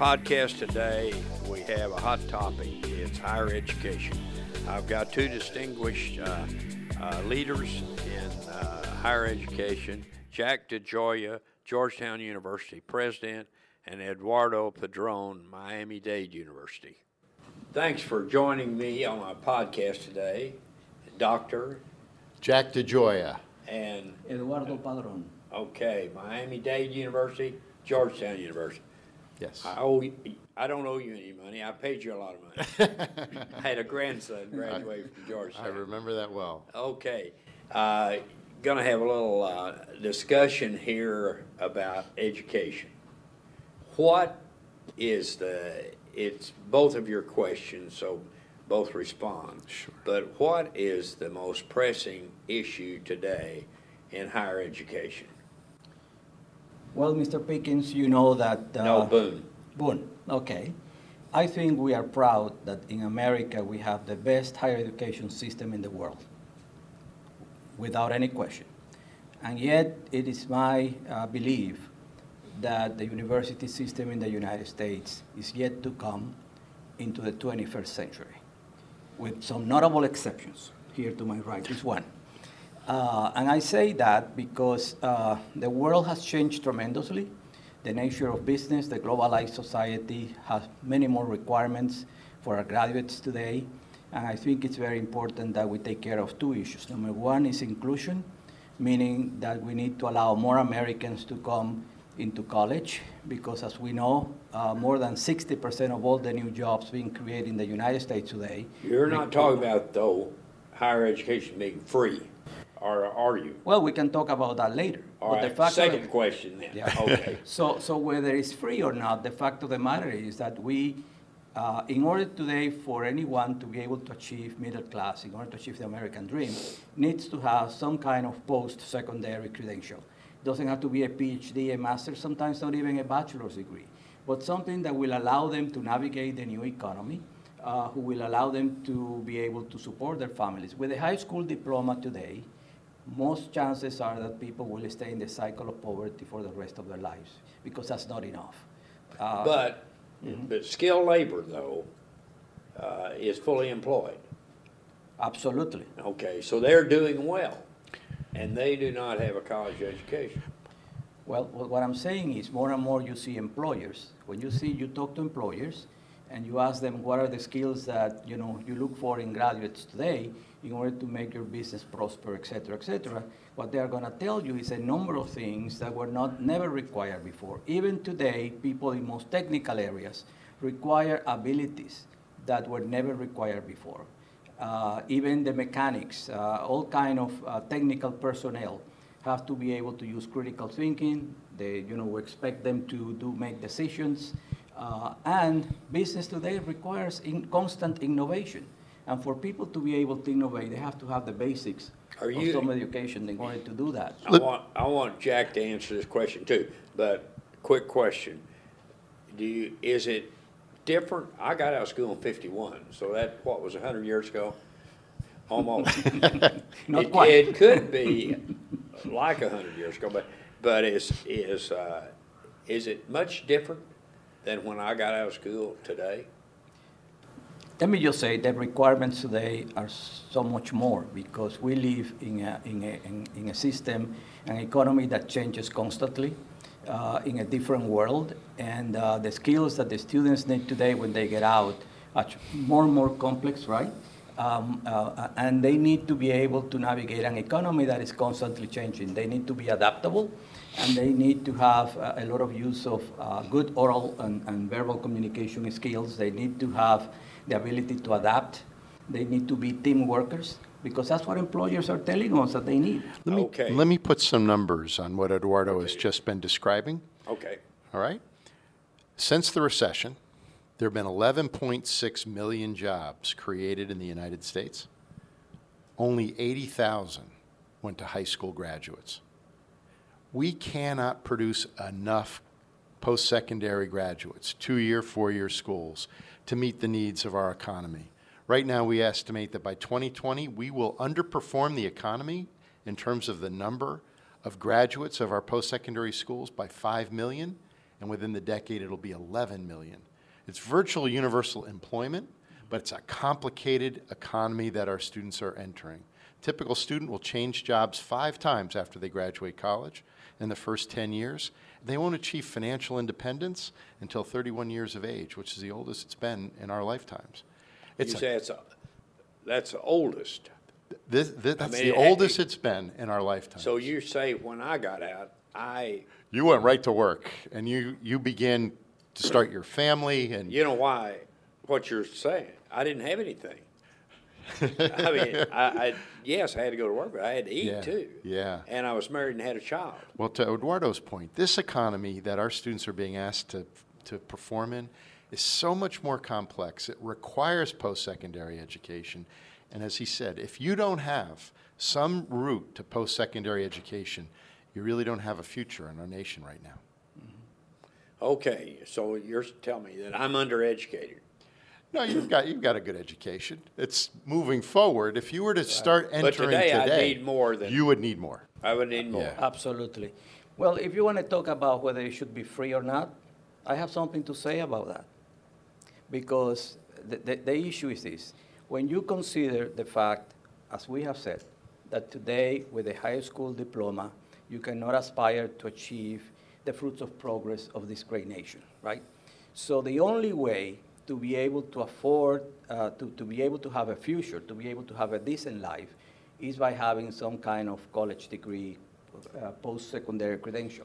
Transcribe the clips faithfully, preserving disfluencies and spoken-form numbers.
podcast today, we have a hot topic. It's higher education. I've got two distinguished uh, uh, leaders in uh, higher education, Jack DeGioia, Georgetown University president, and Eduardo Padron, Miami-Dade University. Thanks for joining me on my podcast today, Doctor Jack DeGioia and Eduardo Padron. Okay, Miami-Dade University, Georgetown University. Yes. I owe you, I don't owe you any money. I paid you a lot of money. I had a grandson graduate from Georgetown. I remember that well. Okay. Uh, going to have a little uh, discussion here about education. What is the, it's both of your questions, so both respond. Sure. But what is the most pressing issue today in higher education? Well, Mister Pickens, you know that... Uh, No, Boone. Boone, okay. I think we are proud that in America we have the best higher education system in the world, without any question. And yet it is my uh, belief that the university system in the United States is yet to come into the twenty-first century, with some notable exceptions. Here to my right is one. Uh, and I say that because uh, the world has changed tremendously. The nature of business, the globalized society has many more requirements for our graduates today. And I think it's very important that we take care of two issues. Number one is inclusion, meaning that we need to allow more Americans to come into college, because as we know, uh, more than sixty percent of all the new jobs being created in the United States today. You're not talking about, though, higher education being free, or are you? Well, we can talk about that later. All but right, the fact second of, question then. Yeah. Okay. So, so whether it's free or not, the fact of the matter is that we, uh, in order today for anyone to be able to achieve middle class, in order to achieve the American dream, needs to have some kind of post-secondary credential. It doesn't have to be a PhD, a master's, sometimes not even a bachelor's degree, but something that will allow them to navigate the new economy, uh, who will allow them to be able to support their families. With a high school diploma today, most chances are that people will stay in the cycle of poverty for the rest of their lives, because that's not enough. Uh, But, Mhm. but skilled labor, though, uh, is fully employed. Absolutely. Okay, so they're doing well, and they do not have a college education. Well, wh- what I'm saying is more and more you see employers. When you see, you talk to employers, and you ask them what are the skills that you know you look for in graduates today in order to make your business prosper, et cetera, et cetera. What they are going to tell you is a number of things that were not never required before. Even today, people in most technical areas require abilities that were never required before. Uh, even the mechanics, uh, all kind of uh, technical personnel have to be able to use critical thinking. They, you know, we expect them to do make decisions. Uh, and business today requires in constant innovation. And for people to be able to innovate, they have to have the basics Are of you- some education in order to do that. I want, I want Jack to answer this question too, but quick question. Do you, is it different? I got out of school in fifty-one, so that, what, was a hundred years ago? Almost. Not It- quite. It could be like a hundred years ago, but, but is, is, uh, is it much different than when I got out of school today? Let me just say that requirements today are so much more, because we live in a, in a, in, in a system, an economy that changes constantly, uh, in a different world, and uh, the skills that the students need today when they get out are more and more complex, right? Um, uh, and they need to be able to navigate an economy that is constantly changing. They need to be adaptable, and they need to have uh, a lot of use of uh, good oral and, and verbal communication skills. They need to have the ability to adapt. They need to be team workers, because that's what employers are telling us that they need. Let me, Okay. let me put some numbers on what Eduardo has Okay. just been describing, Okay. all right? Since the recession, there have been eleven point six million jobs created in the United States. Only eighty thousand went to high school graduates. We cannot produce enough post-secondary graduates, two-year, four-year schools, to meet the needs of our economy. Right now, we estimate that by twenty twenty, we will underperform the economy in terms of the number of graduates of our post-secondary schools by five million, and within the decade it'll be eleven million. It's virtual universal employment, but it's a complicated economy that our students are entering. Typical student will change jobs five times after they graduate college in the first ten years. They won't achieve financial independence until thirty-one years of age, which is the oldest it's been in our lifetimes. It's You a- say it's, a- that's the oldest. This, this, that's mean, the it- oldest it's been in our lifetime. So you say, when I got out, I, You went right to work, and you, you began to start your family, and you know why, what you're saying, I didn't have anything. I mean, I, I, yes, I had to go to work, but I had to eat Yeah, too. yeah. And I was married and had a child. well, to Eduardo's point, this economy that our students are being asked to, to perform in is so much more complex. It requires post-secondary education, and as he said, if you don't have some route to post-secondary education, you really don't have a future in our nation right now. Okay, so you're telling me that I'm undereducated. No, you've got you've got a good education. It's moving forward. If you were to start But entering today I today, need more than- you would need more. I would need more. Yeah. Absolutely. Well, if you want to talk about whether it should be free or not, I have something to say about that. Because the, the, the issue is this. When you consider the fact, as we have said, that today with a high school diploma, you cannot aspire to achieve the fruits of progress of this great nation, right? So the only way to be able to afford, uh, to, to be able to have a future, to be able to have a decent life, is by having some kind of college degree, uh, post-secondary credential.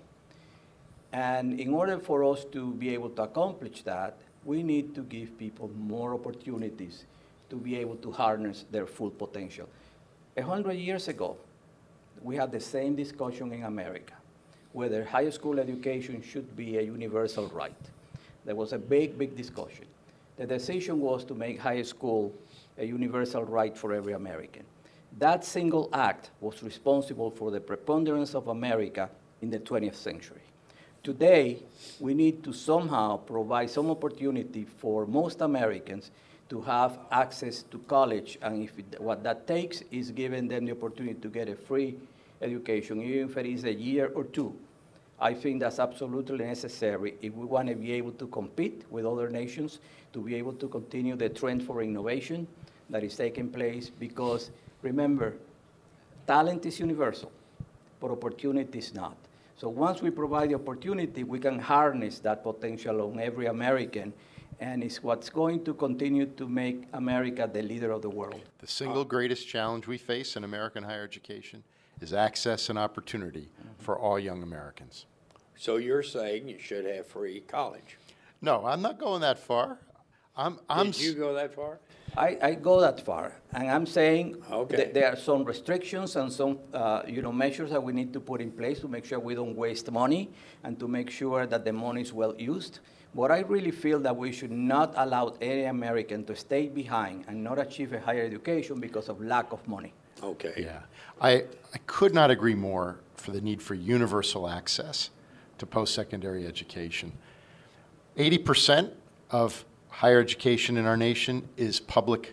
And in order for us to be able to accomplish that, we need to give people more opportunities to be able to harness their full potential. A hundred years ago, we had the same discussion in America, whether high school education should be a universal right. There was a big, big discussion. The decision was to make high school a universal right for every American. That single act was responsible for the preponderance of America in the twentieth century. Today, we need to somehow provide some opportunity for most Americans to have access to college, and if it, what that takes is giving them the opportunity to get a free education, even if it is a year or two. I think that's absolutely necessary if we want to be able to compete with other nations, to be able to continue the trend for innovation that is taking place, because remember, talent is universal, but opportunity is not. So once we provide the opportunity, we can harness that potential on every American, and it's what's going to continue to make America the leader of the world. The single greatest challenge we face in American higher education is access and opportunity for all young Americans. So you're saying you should have free college. No, I'm not going that far. I'm, I'm, Did you go that far? I, I go that far, and I'm saying Okay. that there are some restrictions and some uh, you know, measures that we need to put in place to make sure we don't waste money and to make sure that the money is well used. But I really feel that we should not allow any American to stay behind and not achieve a higher education because of lack of money. Okay. Yeah, I, I could not agree more for the need for universal access to post-secondary education. eighty percent of higher education in our nation is public.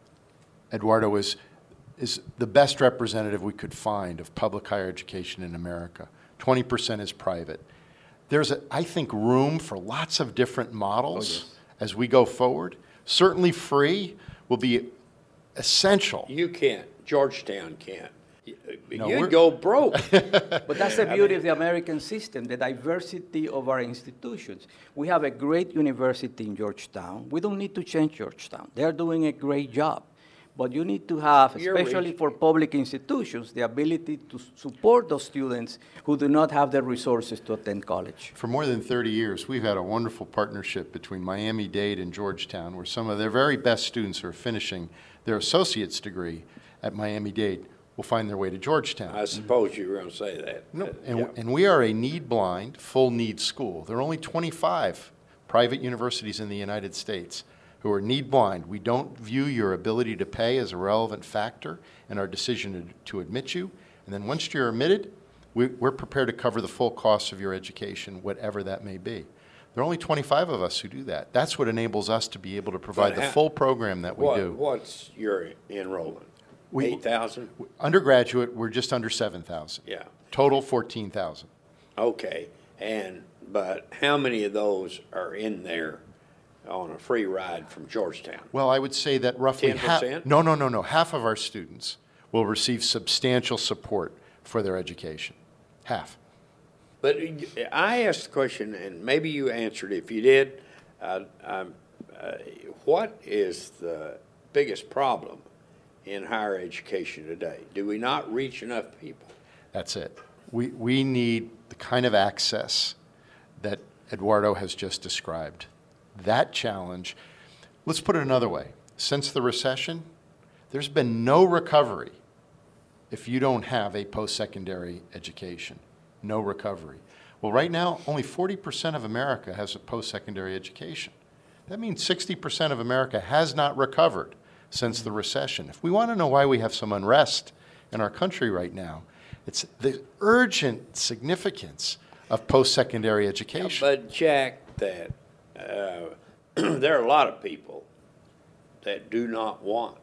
Eduardo is, is the best representative we could find of public higher education in America. twenty percent is private. There's, a, I think, room for lots of different models Oh, yes. as we go forward. Certainly free will be essential. You can't. Georgetown can't. Y- No, we're- You'd go broke. But that's the beauty of the American system, the diversity of our institutions. We have a great university in Georgetown. We don't need to change Georgetown. They're doing a great job. But you need to have, You're especially reach- for public institutions, the ability to support those students who do not have the resources to attend college. For more than thirty years, we've had a wonderful partnership between Miami-Dade and Georgetown, where some of their very best students who are finishing their associate's degree at Miami-Dade will find their way to Georgetown. I suppose you were going to say that. No, Uh, and, yeah. and we are a need-blind, full-need school. There are only twenty-five private universities in the United States who are need-blind. We don't view your ability to pay as a relevant factor in our decision to, to admit you. And then once you're admitted, we, we're prepared to cover the full cost of your education, whatever that may be. There are only twenty-five of us who do that. That's what enables us to be able to provide But the how- full program that we What, do. what's your enrollment? We- eight thousand? Undergraduate, we're just under seven thousand. Yeah. Total, fourteen thousand. Okay. And but how many of those are in there on a free ride from Georgetown? Well, I would say that roughly half. ten percent? No, no, no, no. Half of our students will receive substantial support for their education. Half. But I asked the question, and maybe you answered. If you did, uh, um, uh, what is the biggest problem in higher education today? Do we not reach enough people? That's it. We, we need the kind of access that Eduardo has just described. That challenge, let's put it another way. Since the recession, there's been no recovery if you don't have a post-secondary education. No recovery. Well, right now, only forty percent of America has a post-secondary education. That means sixty percent of America has not recovered since the recession. If we want to know why we have some unrest in our country right now, it's the urgent significance of post-secondary education. But Jack, that uh, there are a lot of people that do not want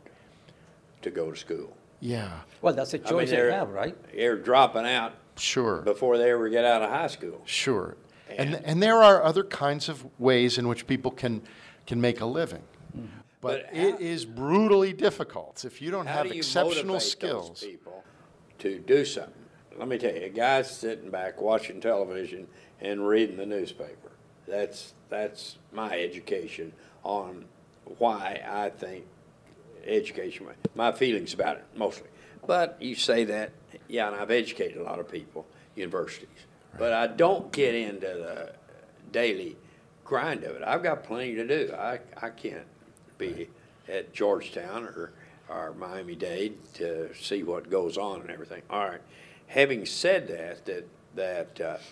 to go to school. Yeah, Well, that's a I mean, choice they they're, have, right? they're dropping out sure. before they ever get out of high school. Sure. And, And- and there are other kinds of ways in which people can, can make a living. But, But it how- is brutally difficult if you don't How have do you exceptional motivate skills. those people to do something? Let me tell you, a guy's sitting back watching television and reading the newspaper. That's that's my education on why I think education, my feelings about it mostly. But you say that, yeah, and I've educated a lot of people, universities. But I don't get into the daily grind of it. I've got plenty to do. I, I can't be at Georgetown or, or Miami-Dade to see what goes on and everything. All right. Having said that, that, that uh,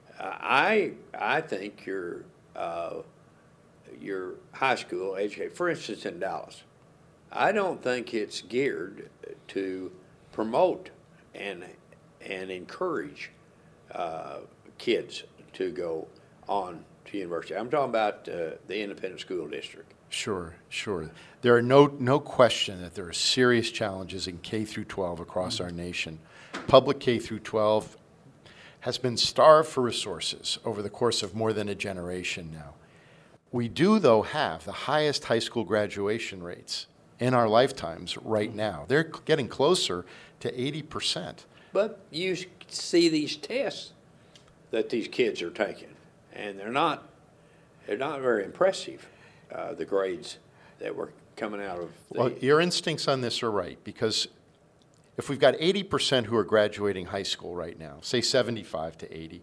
I, I think your, uh, your high school education, for instance, in Dallas, I don't think it's geared to promote and, and encourage uh, kids to go on to university. I'm talking about uh, the independent school district. Sure, sure. There are no, no question that there are serious challenges in K through twelve across our nation. Public K through twelve has been starved for resources over the course of more than a generation now. We do, though, have the highest high school graduation rates in our lifetimes right now. They're getting closer to eighty percent. But you see these tests that these kids are taking, and they're not, they're not very impressive, uh, the grades that were coming out of the... Well, your instincts on this are right, because if we've got eighty percent who are graduating high school right now, say seventy-five to eighty,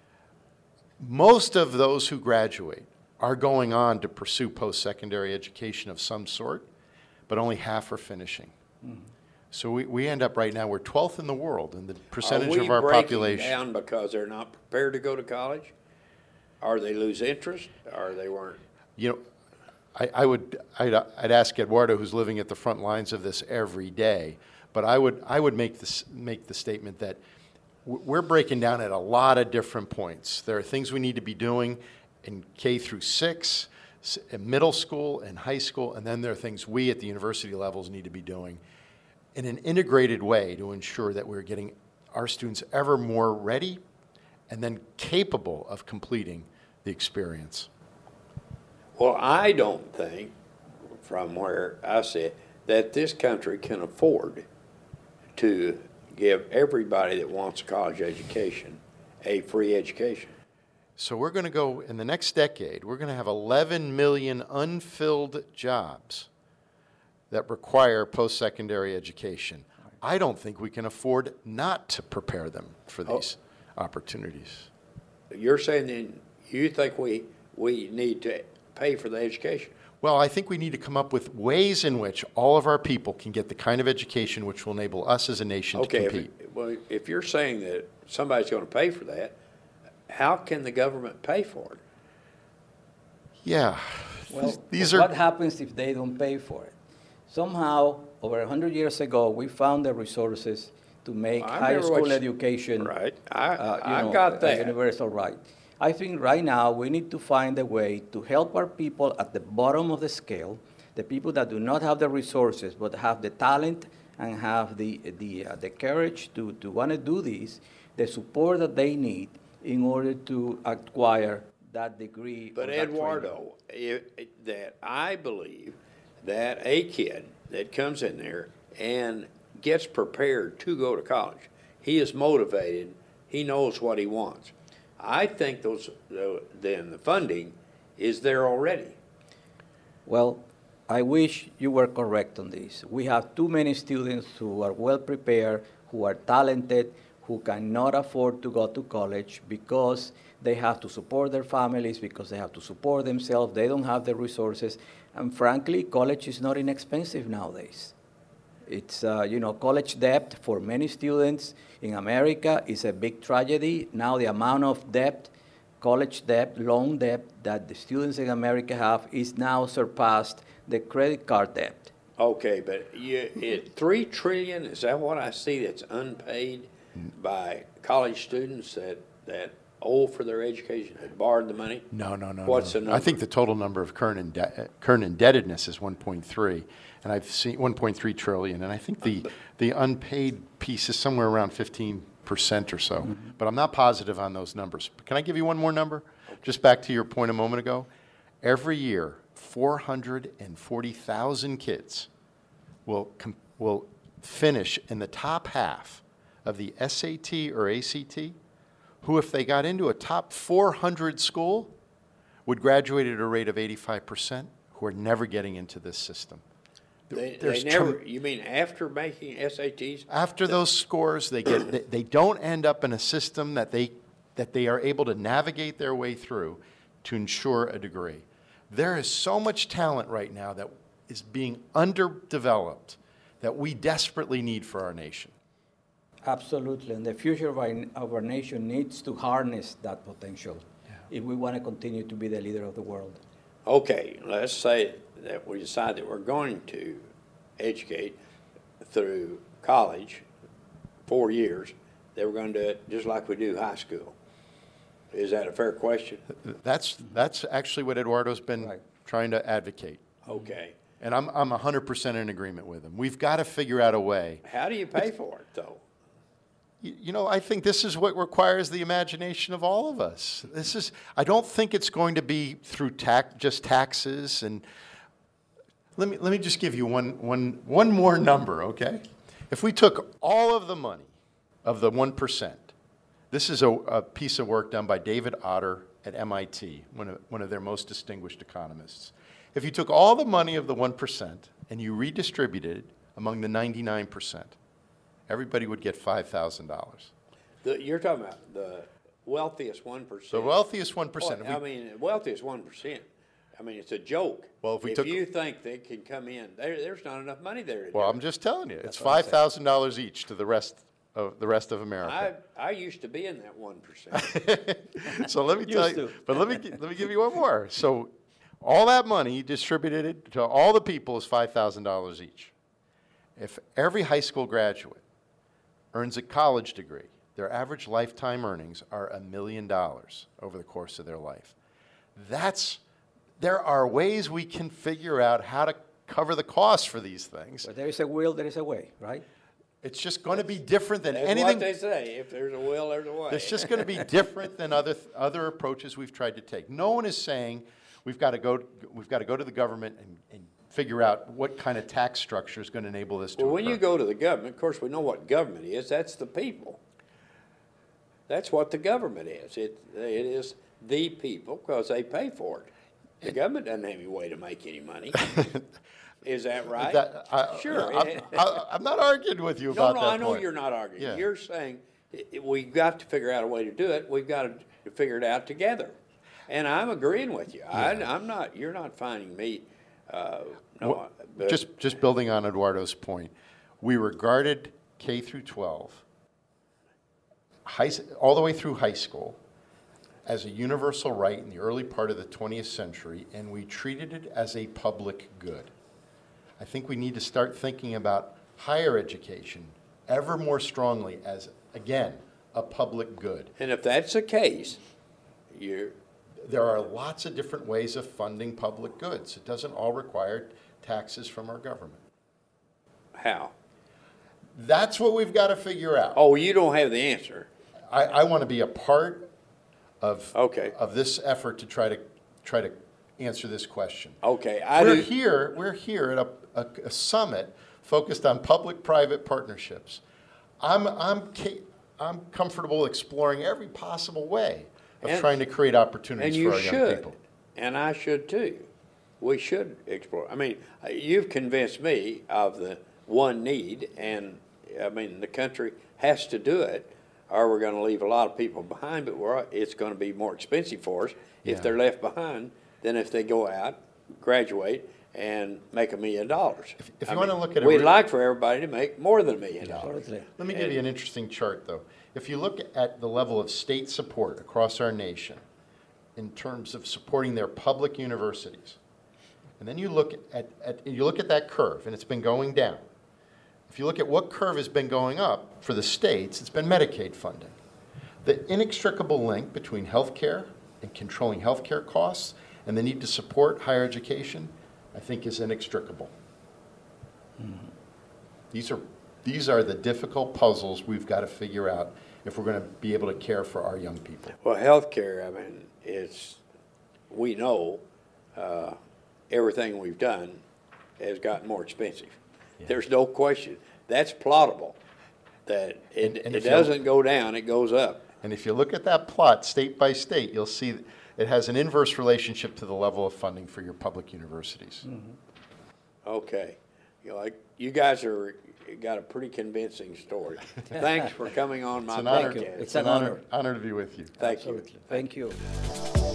most of those who graduate are going on to pursue post-secondary education of some sort, but only half are finishing. Mm-hmm. So we, we end up right now, we're twelfth in the world in the percentage of our Are we breaking population. down because they're not prepared to go to college? Or they lose interest, or they weren't? You know, I, I would, I'd, I'd ask Eduardo, who's living at the front lines of this every day, but I would, I would make this, make the statement that w- we're breaking down at a lot of different points. There are things we need to be doing in K through six, s- in middle school and high school, and then there are things we at the university levels need to be doing in an integrated way to ensure that we're getting our students ever more ready and then capable of completing the experience. Well, I don't think, from where I sit, that this country can afford to give everybody that wants a college education a free education. So we're going to go, in the next decade, we're going to have eleven million unfilled jobs that require post-secondary education. I don't think we can afford not to prepare them for these oh. opportunities. You're saying then you think we, we need to pay for the education? Well, I think we need to come up with ways in which all of our people can get the kind of education which will enable us as a nation okay, to compete. If, well, if you're saying that somebody's going to pay for that, how can the government pay for it? Yeah. Well, these what are happens if they don't pay for it? Somehow, over one hundred years ago, we found the resources to make I high remember school what you- education Right. I, uh, you I know, got a that. universal right. I think right now we need to find a way to help our people at the bottom of the scale, the people that do not have the resources but have the talent and have the, the, uh, the courage to, to want to do this, the support that they need in order to acquire that degree. But or that training. Eduardo, i- i- that I believe that a kid that comes in there and gets prepared to go to college, he is motivated, he knows what he wants. I think those, the- then the funding is there already. Well, I wish you were correct on this. We have too many students who are well prepared, who are talented, who cannot afford to go to college because they have to support their families, because they have to support themselves, they don't have the resources. And frankly, college is not inexpensive nowadays. It's, uh, you know, college debt for many students in America is a big tragedy. Now the amount of debt, college debt, loan debt that the students in America have is now surpassed the credit card debt. Okay, but you, it, three trillion, is that what I see that's unpaid by college students that, that owe for their education, that borrowed the money? No, no, no. What's no. the number? I think the total number of current, inde- current indebtedness is one point three, and I've seen one point three trillion, and I think the, the unpaid piece is somewhere around fifteen percent or so. Mm-hmm. But I'm not positive on those numbers. Can I give you one more number? Okay. Just back to your point a moment ago. Every year, four hundred forty thousand kids will com- will finish in the top half of the S A T or A C T, who, if they got into a top four hundred school, would graduate at a rate of eighty-five percent, who are never getting into this system. They, they There's never, tr- you mean after making S A Ts? After those scores, they get they, they don't end up in a system that they that they are able to navigate their way through to ensure a degree. There is so much talent right now that is being underdeveloped that we desperately need for our nation. Absolutely, and the future of our, of our nation needs to harness that potential yeah. if we want to continue to be the leader of the world. Okay, let's say that we decide that we're going to educate through college, four years, that we're going to do it just like we do high school. Is that a fair question? That's that's actually what Eduardo's been right. trying to advocate. Okay. And I'm I'm one hundred percent in agreement with him. We've got to figure out a way. How do you pay for it, though? You, you know, I think this is what requires the imagination of all of us. This is. I don't think it's going to be through tax, just taxes. And let me let me just give you one one one more number, okay? If we took all of the money of the one percent. This is a, a piece of work done by David Otter at M I T, one of, one of their most distinguished economists. If you took all the money of the one percent and you redistributed it among the ninety-nine percent, everybody would get five thousand dollars. You're talking about the wealthiest one percent. The wealthiest one percent. Well, I mean, wealthiest one percent. I mean, it's a joke. Well, if we if took, you think they can come in, there, there's not enough money there to well, do I'm it. just telling you, it's That's what I'm five thousand dollars each to the rest of the rest of America. I, I used to be in that one percent. So let me tell you, but let me let me give you one more. So all that money distributed to all the people is five thousand dollars each. If every high school graduate earns a college degree, their average lifetime earnings are a million dollars over the course of their life. That's there are ways we can figure out how to cover the costs for these things. But there is a will, there is a way, right? It's just going to be different than That's anything. what they say. If there's a will, there's a way. It's just going to be different than other other approaches we've tried to take. No one is saying we've got to go we've got to go to the government and, and figure out what kind of tax structure is going to enable this to Well, when occur. you go to the government, of course, we know what government is. That's the people. That's what the government is. It it is the people because they pay for it. The government doesn't have any way to make any money. Is that right? That, I, Sure. I'm, I, I'm not arguing with you No, about no, that I know point. you're not arguing. Yeah. You're saying i- i- we've got to figure out a way to do it. We've got to figure it out together. And I'm agreeing with you. I, I'm not. You're not finding me. Uh, no, Well, but just just building on Eduardo's point, we regarded K through twelve, high, all the way through high school, as a universal right in the early part of the twentieth century, and we treated it as a public good. I think we need to start thinking about higher education ever more strongly as, again, a public good. and if that's the case, you There are lots of different ways of funding public goods. It doesn't all require taxes from our government. how? That's what we've got to figure out. Oh, you don't have the answer. I, I want to be a part of, Okay. of this effort to try to, try to answer this question. Okay, I We're do, here, we're here at a, a, a summit focused on public-private partnerships. I'm, I'm, ca- I'm comfortable exploring every possible way of And- trying to create and opportunities for you our young should, people. and I should too. We should explore. I mean, uh, you've convinced me of the one need, and, I mean, the country has to do it, or we're gonna leave a lot of people behind, but we're, it's gonna be more expensive for us if Yeah. they're left behind than if they go out, graduate, and make a million dollars. if I you wanna mean, look at a We'd re- like for everybody to make more than a million dollars. Totally. Let me give you an interesting chart, though. If you look at the level of state support across our nation in terms of supporting their public universities, and then you look at, at you look at that curve, and it's been going down. If you look at what curve has been going up for the states, it's been Medicaid funding. The inextricable link between healthcare and controlling healthcare costs and the need to support higher education, I think, is inextricable. These are, these are the difficult puzzles we've got to figure out if we're going to be able to care for our young people. Well, healthcare, I mean, it's, we know, uh, everything we've done has gotten more expensive. There's no question. That's plottable, that And- it, and it if you- doesn't go down, it goes up. And if you look at that plot state by state, you'll see that it has an inverse relationship to the level of funding for your public universities. Okay. You know, like, you guys are, you got a pretty convincing story. Thanks for coming on my It's an honor, podcast. It's it's an an honor, honor. honor to be with you. Thank you. Absolutely. Thank you.